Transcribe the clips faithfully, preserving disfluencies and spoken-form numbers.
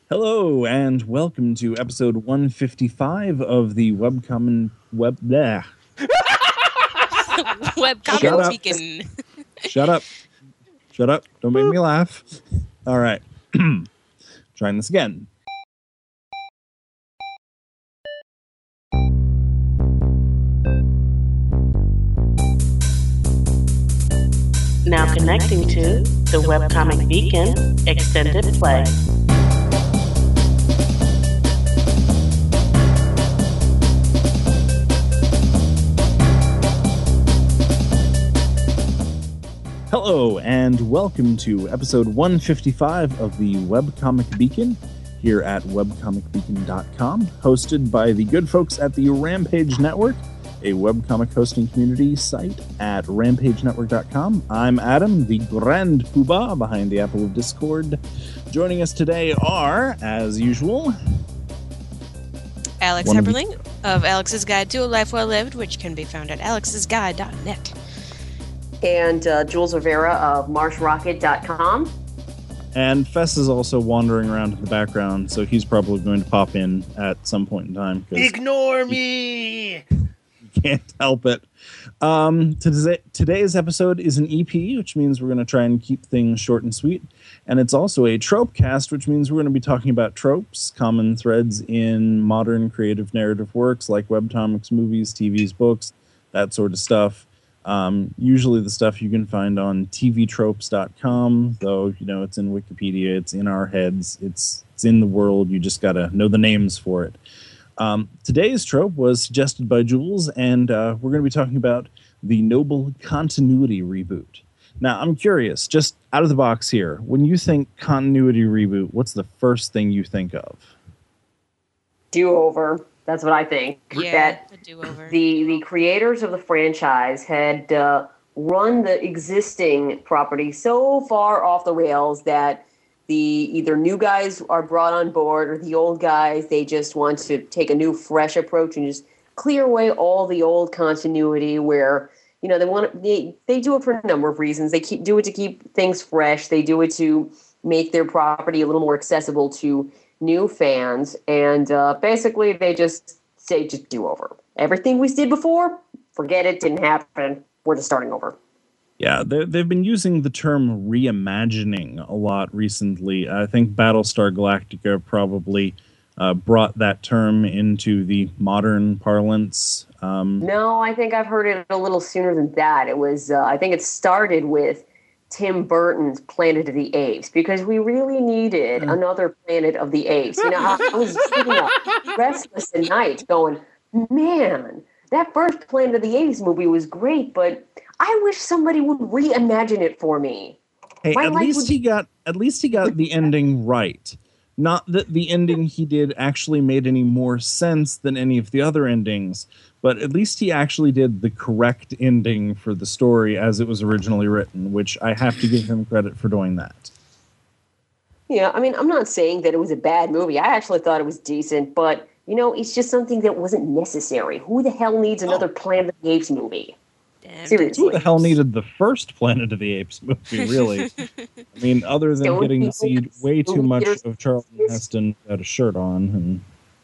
Hello and welcome to episode one fifty-five of the Webcommon Web bleh. Webcommon Beacon. Shut up. Shut up. Don't make me laugh. All right. Trying this again. Now connecting to the Webcomic Beacon Extended Play. Hello and welcome to episode one fifty-five of the Webcomic Beacon here at webcomic beacon dot com, hosted by the good folks at the Rampage Network, a webcomic hosting community site at rampage network dot com. I'm Adam, the Grand Poobah behind the Apple of Discord. Joining us today are, as usual, Alex Heberling of, of Alex's Guide to a Life Well Lived, which can be found at alex's guide dot net. And uh, Jules Rivera of marsh rocket dot com. And Fess is also wandering around in the background, so he's probably going to pop in at some point in time. Ignore me! Can't help it. Um, today, today's episode is an E P, which means we're going to try and keep things short and sweet. And it's also a trope cast, which means we're going to be talking about tropes, common threads in modern creative narrative works like webcomics, movies, T Vs, books, that sort of stuff. Um, usually the stuff you can find on T V tropes dot com, though, you know, it's in Wikipedia, it's in our heads, it's, it's in the world, you just got to know the names for it. Um, today's trope was suggested by Jules, and uh, we're going to be talking about the Noble Continuity Reboot. Now, I'm curious, just out of the box here, when you think continuity reboot, what's the first thing you think of? Do-over. That's what I think. Yeah, that a do-over. The, the creators of the franchise had uh, run the existing property so far off the rails that the either new guys are brought on board or the old guys, they just want to take a new, fresh approach and just clear away all the old continuity where, you know, they want they, they do it for a number of reasons. They keep do it to keep things fresh. They do it to make their property a little more accessible to new fans. And uh, basically they just say, just do over. Everything we did before, forget it, didn't happen. We're just starting over. Yeah, they've been using the term reimagining a lot recently. I think Battlestar Galactica probably uh, brought that term into the modern parlance. Um, no, I think I've heard it a little sooner than that. It was, uh, I think it started with Tim Burton's Planet of the Apes, because we really needed mm. another Planet of the Apes. You know, I, I was sitting up restless at night going, man, that first Planet of the Apes movie was great, but I wish somebody would reimagine it for me. Hey, My at least would... he got at least he got the ending right. Not that the ending he did actually made any more sense than any of the other endings, but at least he actually did the correct ending for the story as it was originally written, which I have to give him credit for doing that. Yeah, I mean, I'm not saying that it was a bad movie. I actually thought it was decent, but, you know, it's just something that wasn't necessary. Who the hell needs another oh. Planet of the Apes movie? Damn. Seriously. Who the hell needed the first Planet of the Apes movie, really? I mean, other than Don't getting to see way too much of Charlton Heston without a shirt on.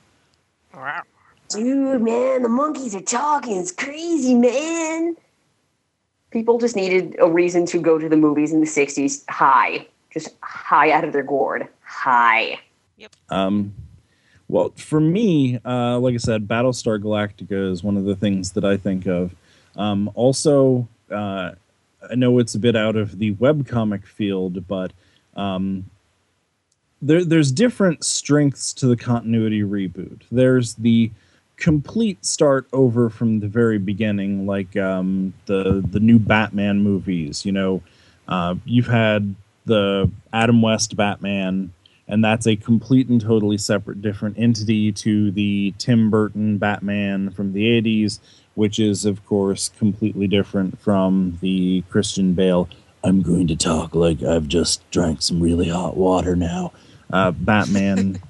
And... Dude, man, the monkeys are talking. It's crazy, man. People just needed a reason to go to the movies in the sixties high. Just high out of their gourd. High. Yep. Um... Well, for me, uh, like I said, Battlestar Galactica is one of the things that I think of. Um, also, uh, I know it's a bit out of the webcomic field, but um, there, there's different strengths to the continuity reboot. There's the complete start over from the very beginning, like um, the the new Batman movies. You know, uh, you've had the Adam West Batman, and that's a complete and totally separate, different entity to the Tim Burton Batman from the eighties, which is, of course, completely different from the Christian Bale, I'm going to talk like I've just drank some really hot water now, uh, Batman.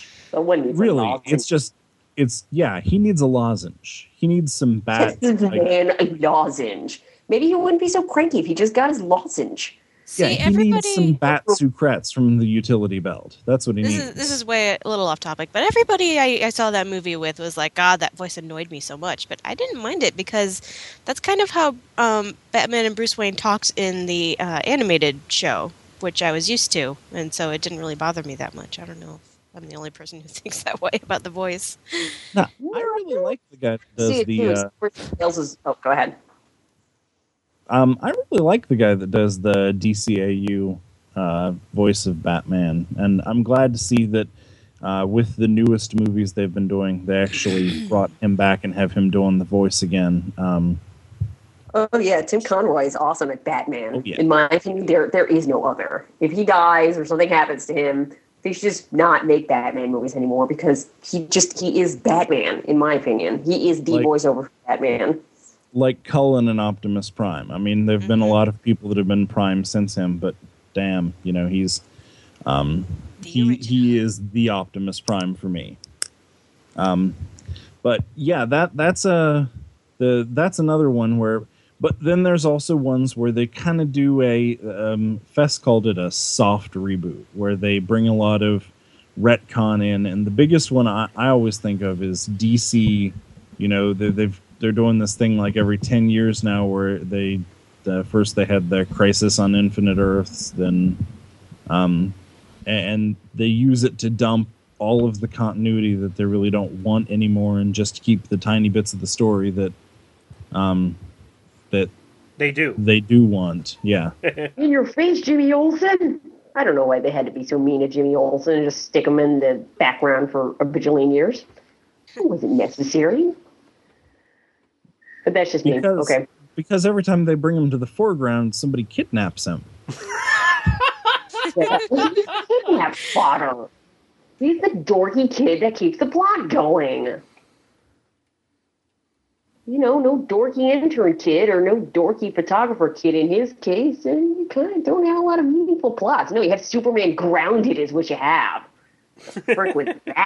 Really, it's just, it's, yeah, he needs a lozenge. He needs some bat. This like, man a lozenge. Maybe he wouldn't be so cranky if he just got his lozenge. See, yeah, he everybody. needs some bat sucrets from the utility belt. That's what he This needs. is this is way a little off topic, but everybody I, I saw that movie with was like, God, that voice annoyed me so much. But I didn't mind it because that's kind of how um, Batman and Bruce Wayne talks in the uh, animated show, which I was used to, and so it didn't really bother me that much. I don't know if I'm the only person who thinks that way about the voice. No, I really like the guy that does See, the. Uh, Sales is. Oh, go ahead. um, I really like the guy that does the D C A U uh, voice of Batman, and I'm glad to see that uh, with the newest movies they've been doing, they actually brought him back and have him doing the voice again. Um, Oh yeah, Tim Conroy is awesome at Batman. Oh, yeah. In my opinion, there there is no other. If he dies or something happens to him, they should just not make Batman movies anymore because he just he is Batman. In my opinion, he is the Like- voiceover for Batman. like Cullen and Optimus Prime. I mean, there've been a Mhm. lot of people that have been Prime since him, but damn, you know, he's um, The he original. he is the Optimus Prime for me. Um, but yeah, that that's a the that's another one where. But then there's also ones where they kind of do a um, Fess called it a soft reboot, where they bring a lot of retcon in, and the biggest one I, I always think of is D C. You know, they, they've they're doing this thing like every ten years now, where they the, first they had the Crisis on Infinite Earths, then um, and they use it to dump all of the continuity that they really don't want anymore, and just keep the tiny bits of the story that um, that They do. they do want. Yeah. In your face, Jimmy Olsen. I don't know why they had to be so mean to Jimmy Olsen and just stick him in the background for a bajillion years. It wasn't necessary. But that's just me. Because, Okay. because every time they bring him to the foreground, somebody kidnaps him. Yeah. He's kidnap fodder. He's the dorky kid that keeps the plot going. You know, no dorky intern kid or no dorky photographer kid in his case, and you kind of don't have a lot of meaningful plots. No, you have Superman grounded is what you have. Frick with that.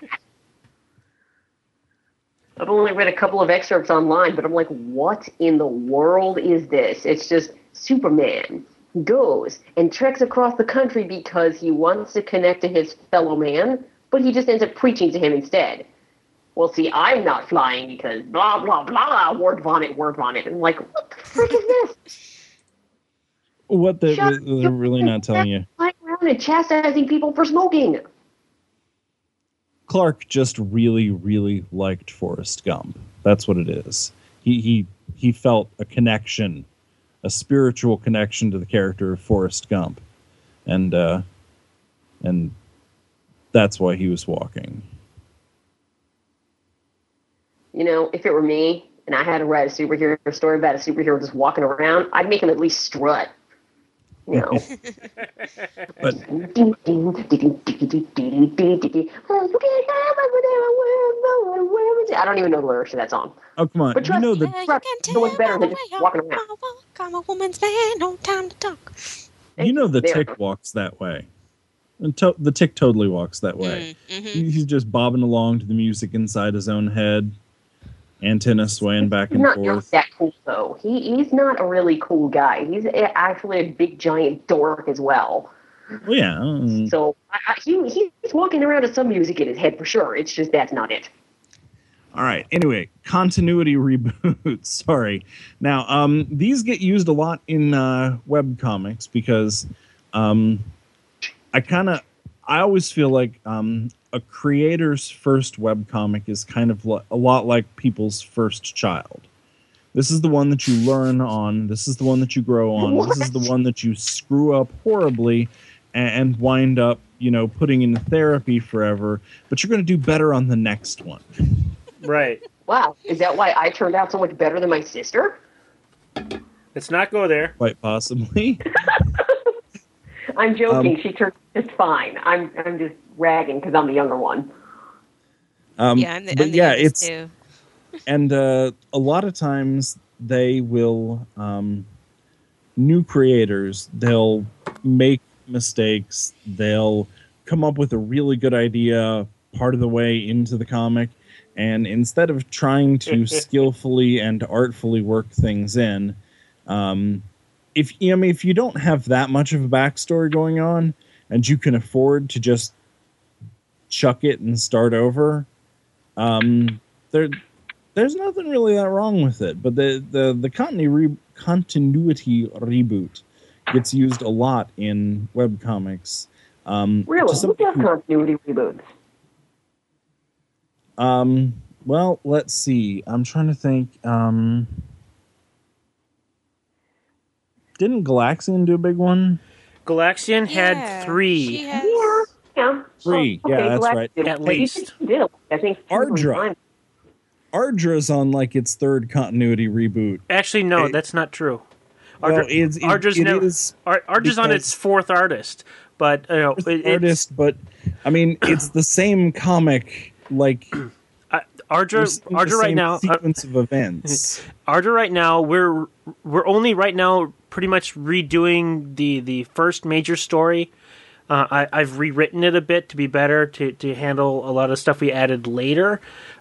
I've only read a couple of excerpts online, but I'm like, what in the world is this? It's just Superman goes and treks across the country because he wants to connect to his fellow man, but he just ends up preaching to him instead. Well, see, I'm not flying because blah, blah, blah, word vomit, word vomit. And I'm like, what the frick is this? What they, Shut they're really not telling you. Flying around and chastising people for smoking. Clark just really, really liked Forrest Gump. That's what it is. He he he felt a connection, a spiritual connection to the character of Forrest Gump, and uh, and that's why he was walking. You know, if it were me and I had to write a superhero story about a superhero just walking around, I'd make him at least strut. You know. But I don't even know the lyrics to that song. oh come on, But you know Yeah, the you can so tell much better by than the just way walking I around. walk. I'm a woman's man, no time to talk. you know the There. Tick walks that way. And to- the Tick totally walks that way. Mm-hmm. He- He's just bobbing along to the music inside his own head, antenna swaying back He's and not forth. that cool, though. He he's not a really cool guy. He's a- actually a big giant dork as well. Well, yeah. um, So I, I, he he's walking around with some music in his head for sure. It's just that's not it. All right. Anyway, continuity reboots. Sorry. Now, um, these get used a lot in uh, web comics because um, I kind of, I always feel like um, a creator's first web comic is kind of li- a lot like people's first child. This is the one that you learn on. This is the one that you grow on. This is the one that you screw up horribly and, and wind up, you know, putting in therapy forever. But you're going to do better on the next one. Right. Wow, is that why I turned out so much better than my sister? Let's not go there. Quite possibly. I'm joking. Um, she turned just fine. I'm I'm just ragging because I'm the younger one. Um, Yeah, I'm the, but I'm the yeah, youngest it's too. and uh, a lot of times they will um, new creators. They'll make mistakes. They'll come up with a really good idea part of the way into the comic, and instead of trying to skillfully and artfully work things in, um, if I mean if you don't have that much of a backstory going on, and you can afford to just chuck it and start over, um, there there's nothing really that wrong with it. But the the the continuity re- continuity reboot gets used a lot in webcomics. Um, Really? to some Who does people- continuity reboots? Um, well, let's see. I'm trying to think. Um, didn't Galaxian do a big one? Galaxian Yeah, had three. She has, Yeah. Yeah. Three. Oh, Yeah, okay, that's Galactus right. did. At He least. did. I think two or three Ardra. times. Ardra's on like its third continuity reboot. Actually, no, It- that's not true. Well, Ardra, it's, it, Ardra's it never. is Ar- Ardra's on because- its fourth artist, but you know, fourth it, it's, artist, but I mean, it's the same comic. Like uh, Ardra, we're seeing the Ardra right same now. uh, sequence of events. Ardra right now, we're we're only right now pretty much redoing the the first major story. Uh, I, I've rewritten it a bit to be better to, to handle a lot of stuff we added later.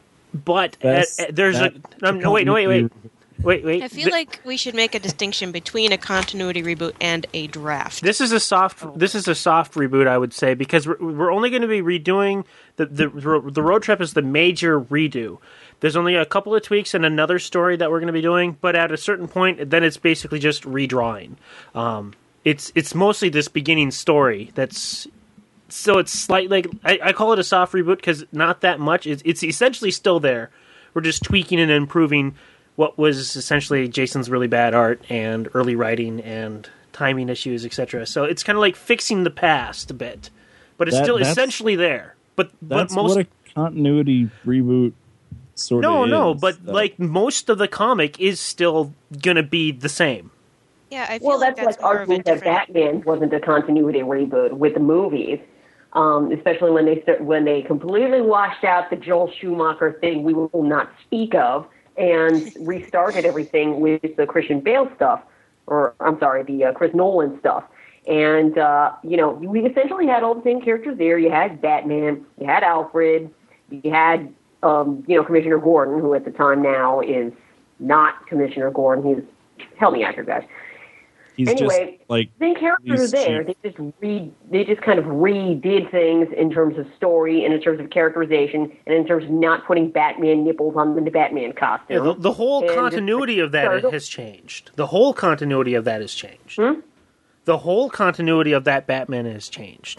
But uh, That's- uh, there's that- a um, no wait no wait wait wait wait. I feel Th- like we should make a distinction between a continuity reboot and a draft. This is a soft. This is a soft reboot, I would say, because we're, we're only going to be redoing the, the the road trip is the major redo. There's only a couple of tweaks and another story that we're going to be doing, but at a certain point, then it's basically just redrawing. Um, it's it's mostly this beginning story that's. So it's slightly like I, I call it a soft reboot because not that much. It's, it's essentially still there. We're just tweaking and improving what was essentially Jason's really bad art and early writing and timing issues, et cetera. So it's kind of like fixing the past a bit, but it's That- still that's- essentially there. But but That's most what a continuity reboot sort no of is. no, but though. like most of the comic is still gonna be the same. Yeah, I feel Well, like that's that's like more of a arguing that different. Batman wasn't a continuity reboot with the movies, um, especially when they start, when they completely washed out the Joel Schumacher thing we will not speak of and restarted everything with the Christian Bale stuff, or I'm sorry, the uh, Chris Nolan stuff. And, uh, you know, we essentially had all the same characters there. You had Batman, you had Alfred, you had, um, you know, Commissioner Gordon, who at the time now is not Commissioner Gordon. He's, help me out here, guys. he's anyway, just like The characters are police there. chief. They just re they just kind of redid things in terms of story and in terms of characterization and in terms of not putting Batman nipples on the Batman Yeah, costume. the, the whole And just, continuity like, of that started- has changed. The whole continuity of that has changed. Hmm? The whole continuity of that Batman has changed.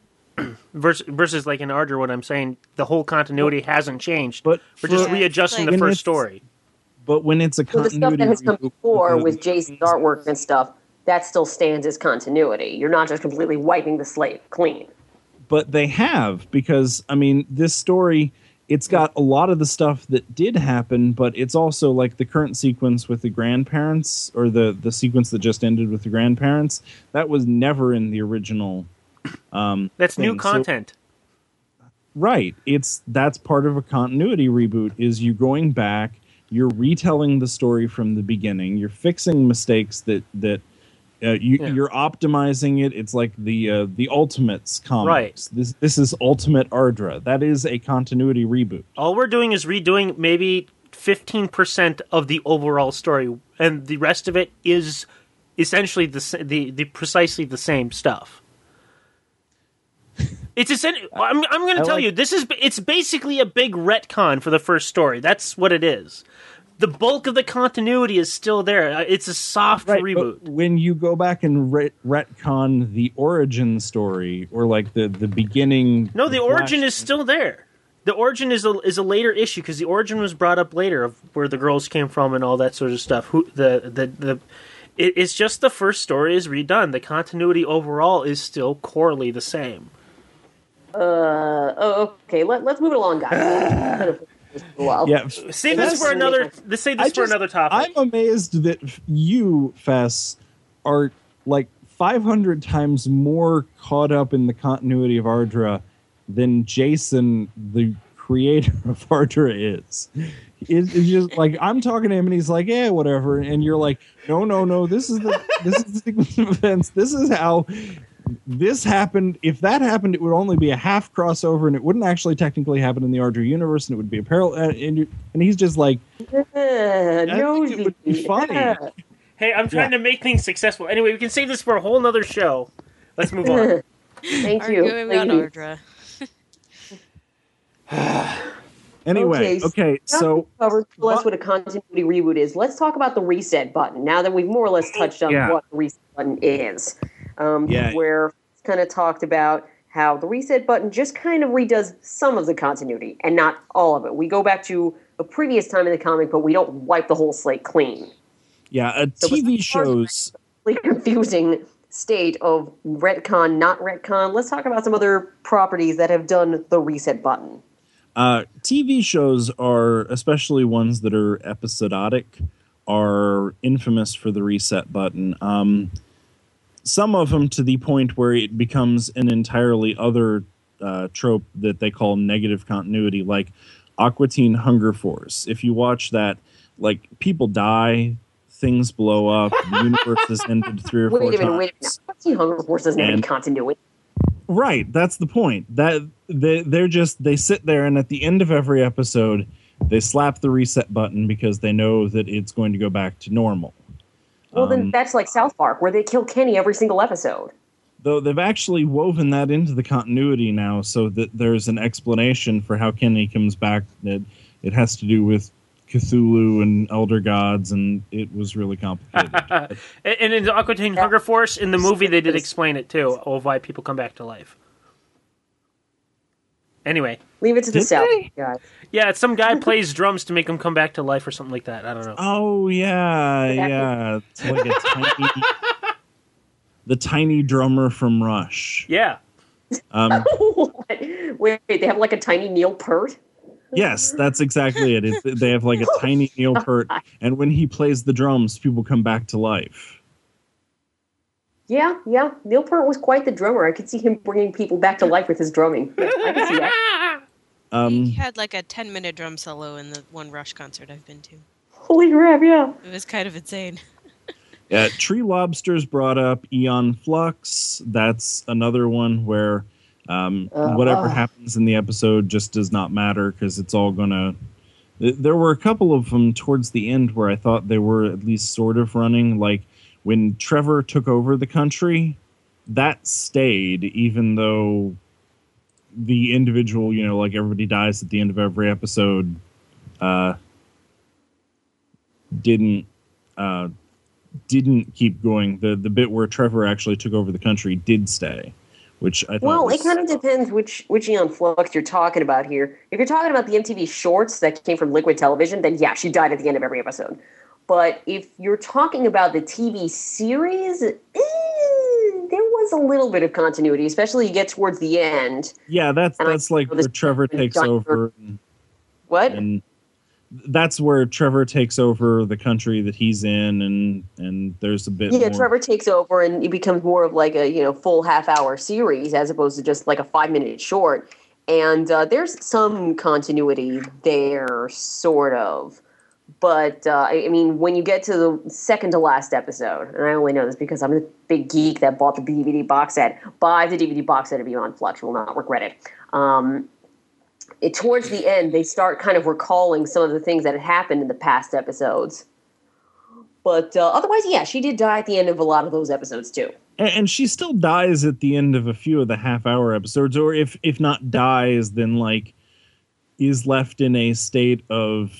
versus, versus like in Ardra, what I'm saying, the whole continuity hasn't changed. But We're just for- readjusting like- the When first it's- story. But when it's a So the continuity stuff that has come reboot before with with the- Jason's artwork and stuff, that still stands as continuity. You're not just completely wiping the slate clean. but they have, because I mean, this story, it's got a lot of the stuff that did happen, but it's also like the current sequence with the grandparents, or the the sequence that just ended with the grandparents, that was never in the original. Um, That's new thing. So- content. right. It's that's part of a continuity reboot. Is you going back, you're retelling the story from the beginning, you're fixing mistakes that that. Uh, you, Yeah. You're optimizing it. It's like the uh, the Ultimates comics. Right. This this is Ultimate Ardra. That is a continuity reboot. All we're doing is redoing maybe fifteen percent of the overall story, and the rest of it is essentially the s- the, the precisely the same stuff. It's essentially. I'm I'm going to I tell like- you, this is it's basically a big retcon for the first story. That's what it is. The bulk of the continuity is still there. Uh, It's a soft Right, reboot. but when you go back and ret- retcon the origin story, or like the the beginning. No, the Flash- origin is still there. The origin is a is a later issue because the origin was brought up later of where the girls came from and all that sort of stuff. Who the the the it, it's just the first story is redone. The continuity overall is still corely the same. Uh, oh, okay. Let, let's move it along, guys. Kind of- just a while. Yeah, Save That's- this for another. Let's save this I for just- another topic. I'm amazed that you, Fess, are like five hundred times more caught up in the continuity of Ardra than Jason, the creator of Ardra, is. It, it's just like I'm talking to him and he's like, "Yeah, whatever," and you're like, "No, no, no. This is the this is the sequence of events. This is how." This happened. If that happened, it would only be a half crossover, and it wouldn't actually technically happen in the Ardra universe, and it would be a parallel. And, you- and he's just like, Uh, I think it would be nosy. funny. Uh, Hey, I'm trying Yeah. to make things successful. Anyway, we can save this for a whole nother show. Let's move on. Thank you. Arguing Thank on you. Ardra. Anyway, Okay, okay, Now so we've covered more or less what- what a continuity reboot is. Let's talk about the reset button. Now that we've more or less touched on Yeah. what the reset button is, um, Yeah. where kind of talked about how the reset button just kind of redoes some of the continuity and not all of it. We go back to a previous time in the comic, but we don't wipe the whole slate clean. yeah, uh, So T V besides- shows. Really confusing state of retcon, not retcon. Let's talk about some other properties that have done the reset button. Uh, T V shows are, especially ones that are episodic, are infamous for the reset button. Um, some of them to the point where it becomes an entirely other uh, trope that they call negative continuity, like Aqua Teen Hunger Force. If you watch that, like, people die, things blow up, the universe has ended three or four Wait a minute, times. wait a minute. I've seen Hunger Force doesn't have any And- continuity. Right, that's the point. That they they're just they sit there, and at the end of every episode, they slap the reset button because they know that it's going to go back to normal. Well, then Um, that's like South Park, where they kill Kenny every single episode. Though they've actually woven that into the continuity now, so that there's an explanation for how Kenny comes back. That it has to do with Cthulhu and Elder Gods, and it was really complicated. And and in the Aqua Teen Hunger Force, in the movie, they did explain it too, of why people come back to life. Anyway, Leave it to the Did South, they? guys. yeah, some guy plays drums to make him come back to life or something like that. I don't know. Oh yeah, Exactly. yeah. It's like a tiny, the tiny drummer from Rush. Yeah. Um, Wait, they have like a tiny Neil Peart? yes, that's exactly it. It- They have like a tiny Neil Peart, and when he plays the drums, people come back to life. Yeah, yeah. Neil Peart was quite the drummer. I could see him bringing people back to life with his drumming. Yeah, I can see that. Um, He had like a ten minute drum solo in the one Rush concert I've been to. Holy crap, yeah. It was kind of insane. yeah, Tree Lobsters brought up Eon Flux. That's another one where um, Uh, whatever uh. happens in the episode just does not matter because it's all gonna. th- There were a couple of them towards the end where I thought they were at least sort of running. Like when Trevor took over the country, that stayed, even though the individual, you know, like everybody dies at the end of every episode, uh, didn't uh, didn't keep going. The the bit where Trevor actually took over the country did stay, which I thought Well, was, it kind of depends which which Eon Flux you're talking about here. If you're talking about the M T V shorts that came from Liquid Television, then yeah, she died at the end of every episode. But if you're talking about the T V series, eh, there was a little bit of continuity, especially you get towards the end. yeah, that's and I that's like know this where Trevor is takes giant- over, and, What? and that's where Trevor takes over the country that he's in, and and there's a bit Yeah, more. Trevor takes over and it becomes more of like a, you know, full half hour series as opposed to just like a five minute short. And uh, there's some continuity there, sort of. But, uh, I I mean, when you get to the second to last episode, and I only know this because I'm a big geek that bought the D V D box set, buy the D V D box set of Beyond Flux. You will not regret it. Um, it. Towards the end, they start kind of recalling some of the things that had happened in the past episodes. But uh, otherwise, yeah, she did die at the end of a lot of those episodes, too. and, and she still dies at the end of a few of the half hour episodes, or if if not dies, then like is left in a state of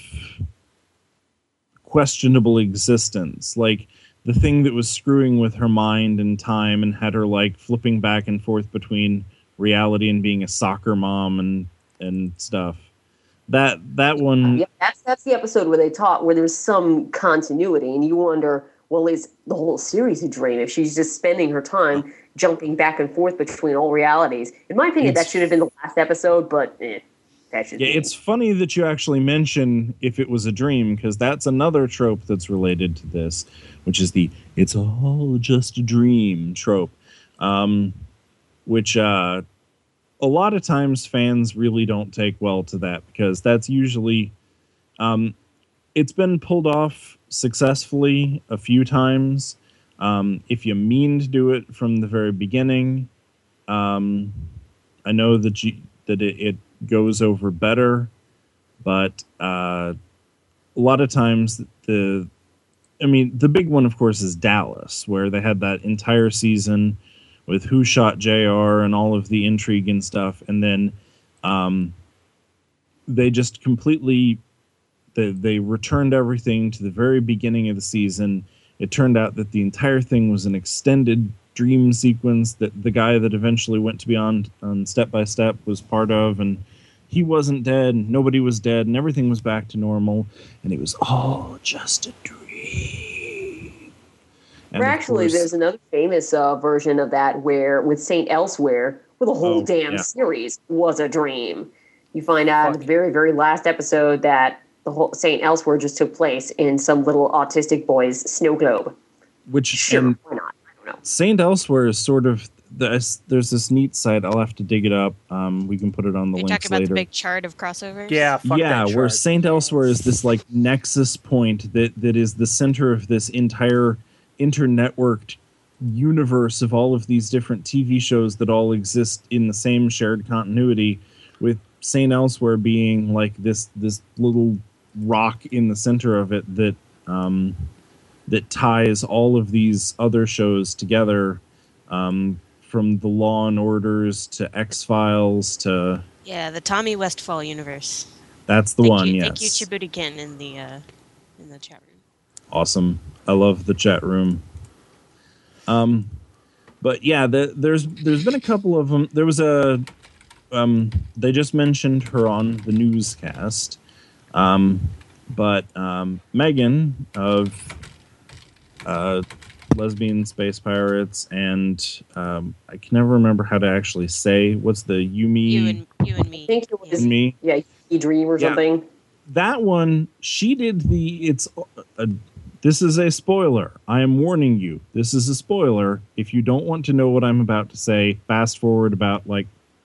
questionable existence, like the thing that was screwing with her mind and time and had her like flipping back and forth between reality and being a soccer mom and and stuff. That that one, Yeah, that's that's the episode where they taught where there's some continuity, and you wonder, well, is the whole series a dream if she's just spending her time jumping back and forth between all realities? In my opinion, It's- that should have been the last episode, but eh, that should. yeah, be. it's funny that you actually mention if it was a dream, because that's another trope that's related to this, which is the "it's all just a dream" trope, um, which uh, a lot of times fans really don't take well to that, because that's usually um, it's been pulled off successfully a few times. Um, if you mean to do it from the very beginning, um, I know that you, that it, it goes over better, but uh, a lot of times the I mean, the big one, of course, is Dallas, where they had that entire season with who shot J R and all of the intrigue and stuff. And then um, they just completely, they, they returned everything to the very beginning of the season. It turned out that the entire thing was an extended dream sequence that the guy that eventually went to be on, on Step by Step was part of. And he wasn't dead, nobody was dead, and everything was back to normal. And it was all just a dream. And or actually, course, there's another famous uh, version of that where with Saint Elsewhere, where the whole Oh, damn yeah. series was a dream. You find out in Fuck. the very, very last episode that the whole Saint Elsewhere just took place in some little autistic boy's snow globe. which Sure, and why not? I don't know. Saint Elsewhere is sort of there's, there's this neat site. I'll have to dig it up. Um, we can put it on the You're links talking about later. the big chart of crossovers? Yeah, fuck yeah, that where chart. Saint Elsewhere is this like nexus point that that is the center of this entire internetworked universe of all of these different T V shows that all exist in the same shared continuity, with Saint Elsewhere being like this this little rock in the center of it that um, that ties all of these other shows together, um, from the Law and Orders to X-Files to Yeah, the Tommy Westfall universe. that's the thank one. You, yes, Thank you, Chibuti Ken, in the uh, in the chat room. Awesome. I love the chat room. Um, but yeah, the, there's there's been a couple of them. There was a um, they just mentioned her on the newscast, um, but um, Megan of uh, Lesbian Space Pirates and um, I can never remember how to actually say what's the Yumi You and you and me. I think it was and me. yeah, E Dream or Yeah. something. That one, she did the. It's a, this is a spoiler. I am warning you. This is a spoiler. If you don't want to know what I'm about to say, fast forward about like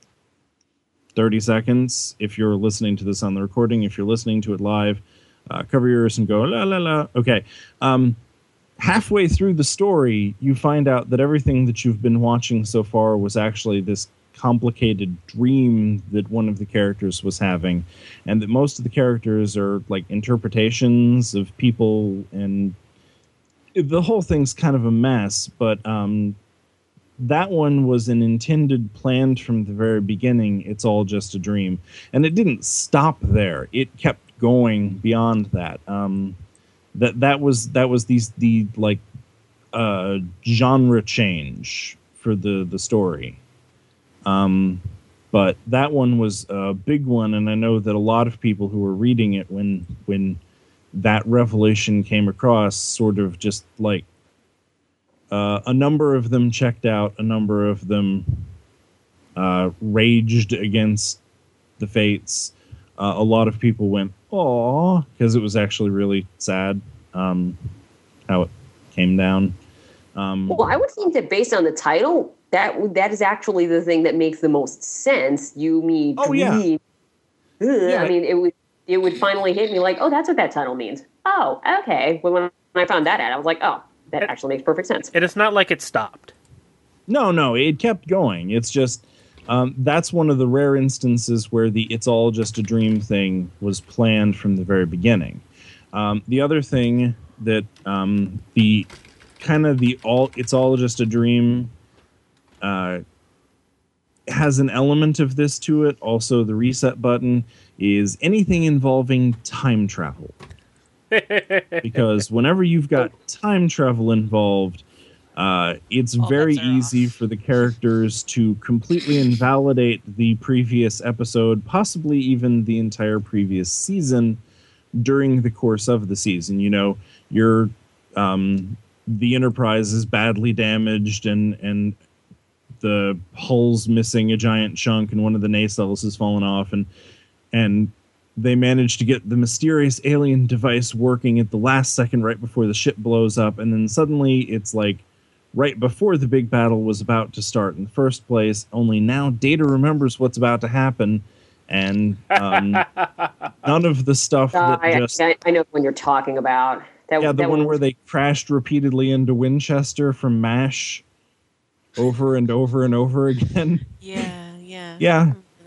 thirty seconds. If you're listening to this on the recording, if you're listening to it live, uh, cover your ears and go la la la. Okay. Um, halfway through the story, you find out that everything that you've been watching so far was actually this complicated dream that one of the characters was having, and that most of the characters are like interpretations of people, and the whole thing's kind of a mess. But um, that one was an intended, planned from the very beginning. It's all just a dream, and it didn't stop there. It kept going beyond that. Um, that that was that was these the like uh, genre change for the the story. Um, but that one was a big one, and I know that a lot of people who were reading it when when that revelation came across sort of just like uh, a number of them checked out, a number of them uh, raged against the fates. Uh, a lot of people went, "Aw," because it was actually really sad um, how it came down. Um, Well, I would think that based on the title, that that is actually the thing that makes the most sense. You mean Oh, yeah. dream. Ugh, Yeah. I mean, it would it would finally hit me like, oh, that's what that title means. Oh, okay. Well, when I found that out, I was like, oh, that actually makes perfect sense. And it's not like it stopped. No, no, it kept going. It's just um, that's one of the rare instances where the "it's all just a dream" thing was planned from the very beginning. Um, the other thing that um, the kind of the all "it's all just a dream" uh, has an element of this to it. Also, the reset button is anything involving time travel, because whenever you've got time travel involved, uh, it's All very bets are easy off. for the characters to completely invalidate the previous episode, possibly even the entire previous season during the course of the season. You know, you're um, the Enterprise is badly damaged, and and the hull's missing a giant chunk, and one of the nacelles has fallen off, and and they manage to get the mysterious alien device working at the last second right before the ship blows up, and then suddenly it's like right before the big battle was about to start in the first place, only now Data remembers what's about to happen, and um, none of the stuff Uh, that I, just... I, I know when you're talking about. That, Yeah, the that one where they crashed repeatedly into Winchester from MASH over and over and over again. Yeah, yeah. Yeah. I remember that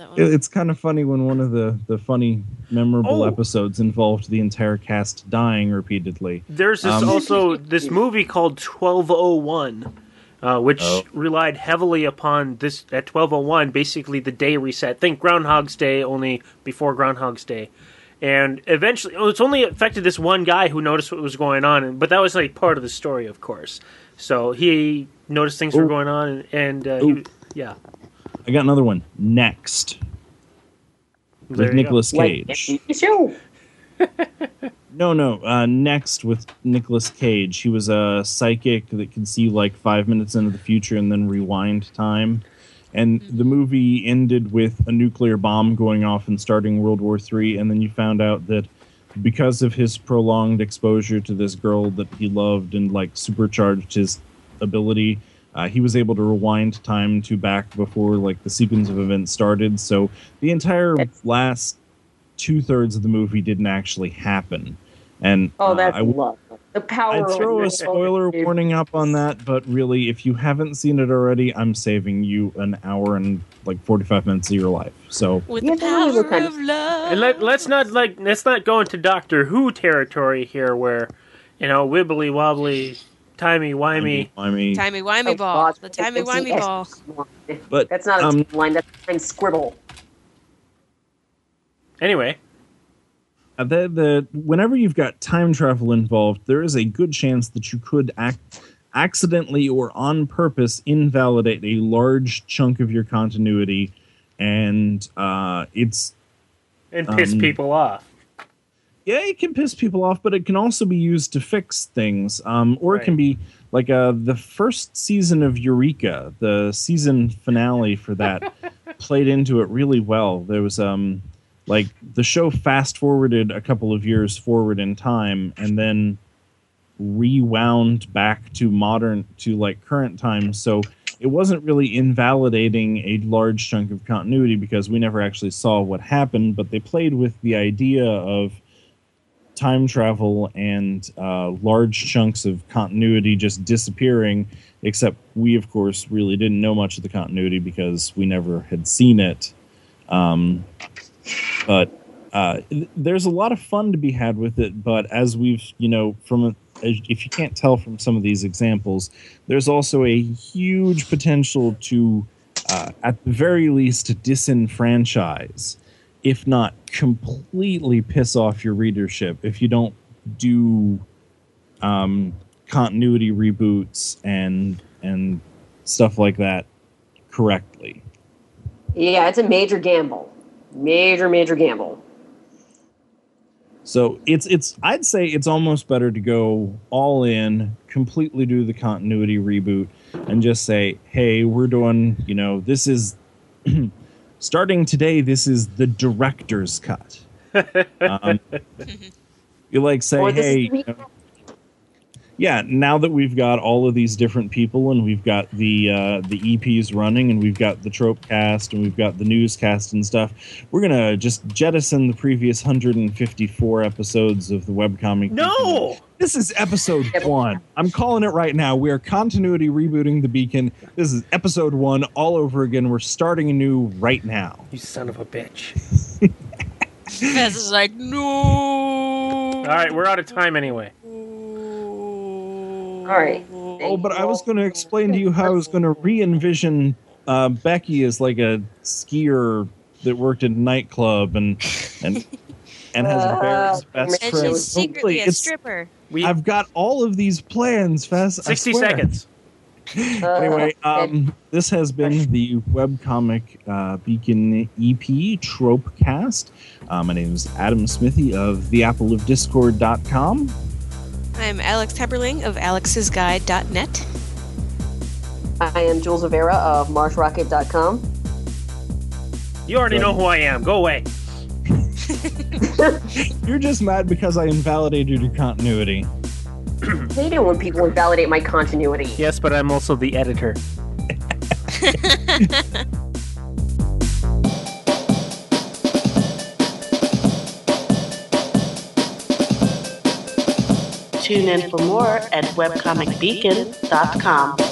that one. It, it's kind of funny when one of the, the funny, memorable Oh. episodes involved the entire cast dying repeatedly. There's this Um, also this movie called twelve oh one, uh, which Oh. relied heavily upon this at twelve oh one, basically the day reset. Think Groundhog's Day, only before Groundhog's Day. And eventually, oh, it's only affected this one guy who noticed what was going on, and, but that was like part of the story, of course. So he noticed things were Ooh. going on, and, and uh, Ooh. he, yeah. I got another one. Next. There With you Nicolas Like, Cage. show. No, no. Uh, Next with Nicolas Cage. He was a psychic that could see like five minutes into the future and then rewind time. And the movie ended with a nuclear bomb going off and starting World War Three. And then you found out that because of his prolonged exposure to this girl that he loved and like supercharged his ability, uh, he was able to rewind time to back before like the sequence of events started. So the entire That's- last two thirds of the movie didn't actually happen. And Oh, uh, that's I w- love. The power. I'd of throw a this. spoiler Dude. warning up on that, but really, if you haven't seen it already, I'm saving you an hour and like forty-five minutes of your life. So With Yeah, the that was a power kind of of- love. And let, let's not like let's not go into Doctor Who territory here, where you know wibbly wobbly, timey wimey. I mean, Timey wimey Oh, ball. God. The timey It's- wimey yes. ball. but That's not a um, line. That's a time scribble. Anyway, Uh, the, the whenever you've got time travel involved, there is a good chance that you could act accidentally or on purpose invalidate a large chunk of your continuity, and uh, it's and piss Um, people off. yeah, it can piss people off, but it can also be used to fix things, um, or it can Right. be like uh, the first season of Eureka, the season finale for that played into it really well. There was um. Like, the show fast-forwarded a couple of years forward in time and then rewound back to modern, to, like, current times. So it wasn't really invalidating a large chunk of continuity because we never actually saw what happened, but they played with the idea of time travel and uh, large chunks of continuity just disappearing, except we, of course, really didn't know much of the continuity because we never had seen it. Um... But uh, there's a lot of fun to be had with it. But as we've, you know, from a, if you can't tell from some of these examples, there's also a huge potential to, uh, at the very least, disenfranchise, if not completely piss off your readership if you don't do um, continuity reboots and and stuff like that correctly. Yeah, it's a major gamble. Major, major gamble. So it's it's I'd say it's almost better to go all in, completely do the continuity reboot, and just say, hey, we're doing, you know, this is starting today, this is the director's cut. Um, you like say, Or this hey, is the you know, yeah, now that we've got all of these different people and we've got the uh, the E Ps running and we've got the trope cast and we've got the newscast and stuff, we're going to just jettison the previous one hundred fifty-four episodes of the webcomic. No! This is episode one. I'm calling it right now. We are continuity rebooting the Beacon. This is episode one all over again. We're starting anew right now. You son of a bitch. Fez is like, no. All right, we're out of time anyway. All right. Oh, but I was going to explain to you how I was going to re-envision uh, Becky as like a skier that worked in a nightclub and and and has Uh, Bear's best And friend. she's secretly a It's- stripper. We I've got all of these plans, Fess. I sixty swear. seconds. Uh, Anyway, um, this has been the webcomic uh, Beacon E P Trope Cast. Uh, my name is Adam Smithy of the apple of discord dot com. I'm Alex Heberling of alex's guide dot net. I am Jules Rivera of mars rocket dot com. You already know who I am. Go away. You're just mad because I invalidated your continuity. I hate it when people invalidate my continuity. Yes, but I'm also the editor. Tune in for more at webcomic beacon dot com.